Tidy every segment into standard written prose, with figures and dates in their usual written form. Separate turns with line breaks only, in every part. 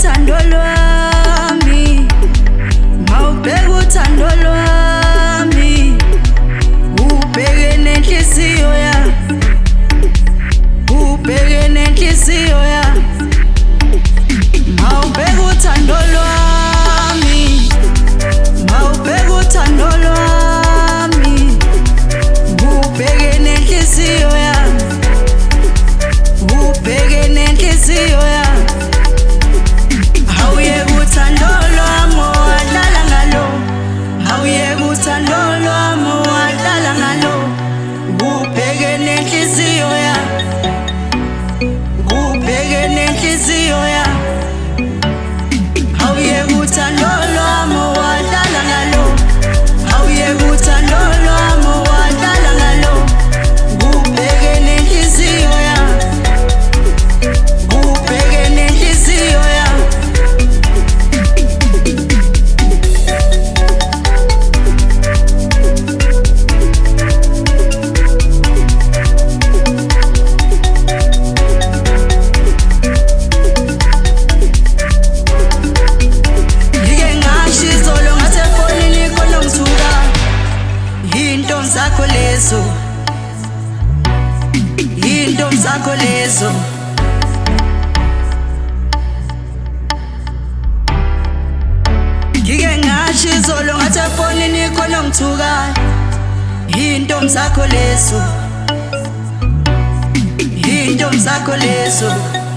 uthando lwami, mawubheka uthando lwami, ubheke nenhliziyo yami, ubheke nenhliziyo yami, mawubheka uthando lwami, mawubheka uthando lwami, ubheke nenhliziyo yami, ubheke nenhliziyo yami. Awuyeke uthando lwami wadlala ngalo, awuyeke uthando lwami wadlala ngalo, ubheke nenhliziyo yami, ubheke nenhliziyo yami. Awuyeke uthando lwami wadlala ngalo, awuyeke uthando lwami wadlala ngalo, ubheke nenhliziyo yami, ubheke nenhliziyo yami. Ngike ngasho izolo ngathi efonini khona ngithuka, yintombi zakho lezo, yintombi zakho lezo. Ngike ngasho izolo ngathi efonini khona ngithuka, yintombi zakho lezo, yintombi zakho lezo.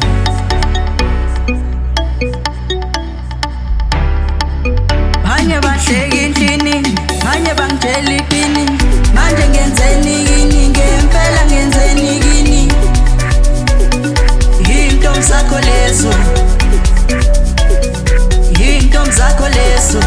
Banye bahleka endlini, banye bangitshela ipini, manje ngenzeni kini, ngempela ngenzeni kini, yintombi zakho lezo, yintombi zakho lezo.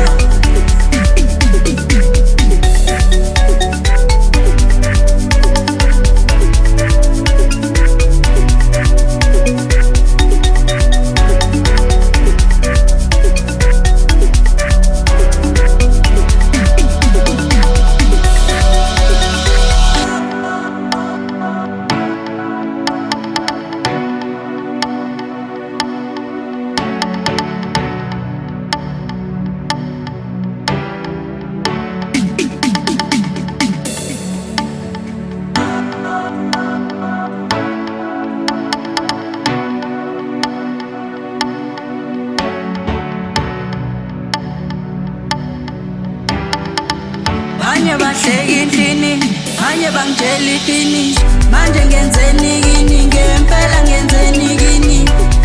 Banye bahleka endlini, banye bangitshela ipini, manje ngenzeni kini, ngempela ngenzeni kini,